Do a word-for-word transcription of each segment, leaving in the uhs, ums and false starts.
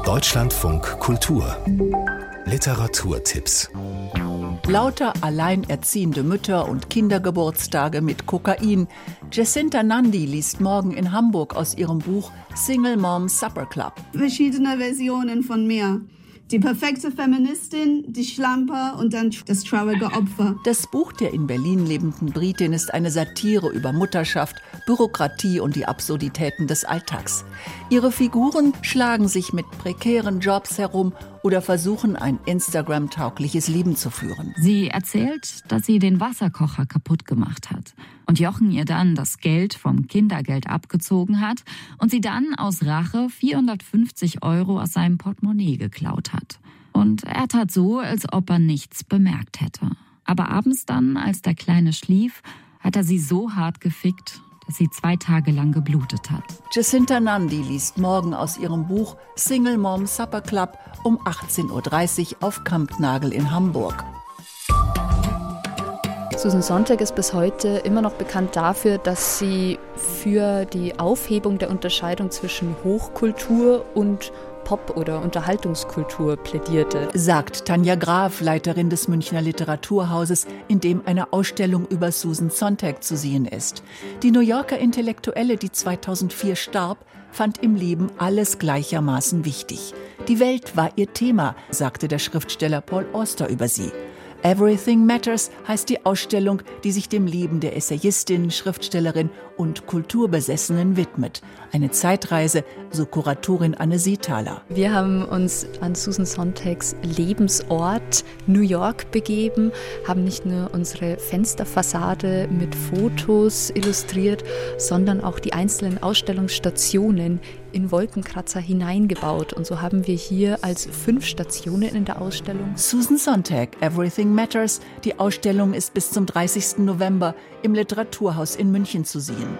Deutschlandfunk Kultur Literaturtipps. Lauter alleinerziehende Mütter und Kindergeburtstage mit Kokain. Jacinta Nandi liest morgen in Hamburg aus ihrem Buch Single Mom Supper Club. Verschiedene Versionen von mir. Die perfekte Feministin, die Schlampe und dann das traurige Opfer. Das Buch der in Berlin lebenden Britin ist eine Satire über Mutterschaft, Bürokratie und die Absurditäten des Alltags. Ihre Figuren schlagen sich mit prekären Jobs herum oder versuchen, ein Instagram-taugliches Leben zu führen. Sie erzählt, dass sie den Wasserkocher kaputt gemacht hat und Jochen ihr dann das Geld vom Kindergeld abgezogen hat und sie dann aus Rache vierhundertfünfzig Euro aus seinem Portemonnaie geklaut hat. Und er tat so, als ob er nichts bemerkt hätte. Aber abends dann, als der Kleine schlief, hat er sie so hart gefickt, dass sie zwei Tage lang geblutet hat. Jacinta Nandi liest morgen aus ihrem Buch Single Mom Supper Club um achtzehn Uhr dreißig auf Kampnagel in Hamburg. Susan Sontag ist bis heute immer noch bekannt dafür, dass sie für die Aufhebung der Unterscheidung zwischen Hochkultur und Pop- oder Unterhaltungskultur plädierte. Sagt Tanja Graf, Leiterin des Münchner Literaturhauses, in dem eine Ausstellung über Susan Sontag zu sehen ist. Die New Yorker Intellektuelle, die zweitausendvier starb, fand im Leben alles gleichermaßen wichtig. Die Welt war ihr Thema, sagte der Schriftsteller Paul Auster über sie. Everything Matters heißt die Ausstellung, die sich dem Leben der Essayistin, Schriftstellerin und Kulturbesessenen widmet. Eine Zeitreise, so Kuratorin Anne Seethaler. Wir haben uns an Susan Sontags Lebensort New York begeben, haben nicht nur unsere Fensterfassade mit Fotos illustriert, sondern auch die einzelnen Ausstellungsstationen in Wolkenkratzer hineingebaut. Und so haben wir hier als fünf Stationen in der Ausstellung Susan Sontag, Everything Matters. Die Ausstellung ist bis zum dreißigsten November im Literaturhaus in München zu sehen.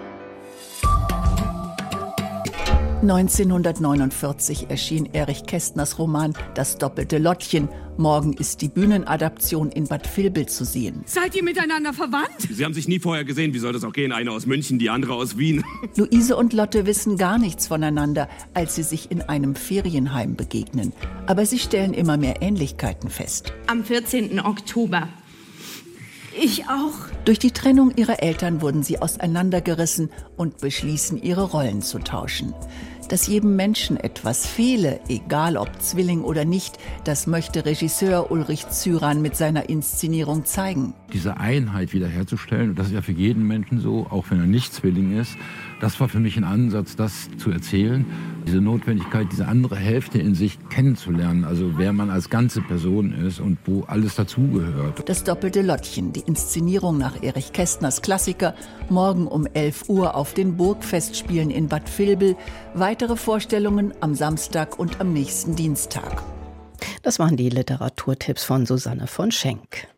neunzehnhundertneunundvierzig erschien Erich Kästners Roman Das doppelte Lottchen. Morgen ist die Bühnenadaption in Bad Vilbel zu sehen. Seid ihr miteinander verwandt? Sie haben sich nie vorher gesehen. Wie soll das auch gehen? Eine aus München, die andere aus Wien. Luise und Lotte wissen gar nichts voneinander, als sie sich in einem Ferienheim begegnen. Aber sie stellen immer mehr Ähnlichkeiten fest. Am vierzehnten Oktober. Ich auch. Durch die Trennung ihrer Eltern wurden sie auseinandergerissen und beschließen, ihre Rollen zu tauschen. Dass jedem Menschen etwas fehle, egal ob Zwilling oder nicht, das möchte Regisseur Ulrich Zyran mit seiner Inszenierung zeigen. Diese Einheit wiederherzustellen, und das ist ja für jeden Menschen so, auch wenn er nicht Zwilling ist, das war für mich ein Ansatz, das zu erzählen. Diese Notwendigkeit, diese andere Hälfte in sich kennenzulernen, also wer man als ganze Person ist und wo alles dazugehört. Das doppelte Lottchen, die Inszenierung nach Erich Kästners Klassiker, morgen um elf Uhr auf den Burgfestspielen in Bad Vilbel. Weitere Vorstellungen am Samstag und am nächsten Dienstag. Das waren die Literaturtipps von Susanne von Schenk.